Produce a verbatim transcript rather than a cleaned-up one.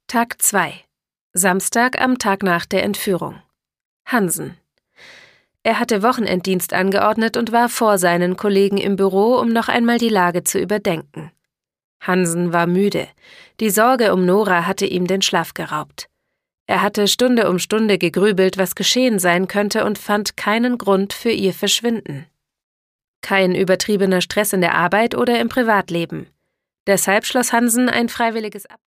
Tag zwei. Samstag am Tag nach der Entführung. Hansen. Er hatte Wochenenddienst angeordnet und war vor seinen Kollegen im Büro, um noch einmal die Lage zu überdenken. Hansen war müde. Die Sorge um Nora hatte ihm den Schlaf geraubt. Er hatte Stunde um Stunde gegrübelt, was geschehen sein könnte, und fand keinen Grund für ihr Verschwinden. Kein übertriebener Stress in der Arbeit oder im Privatleben. Deshalb schloss Hansen ein freiwilliges Ab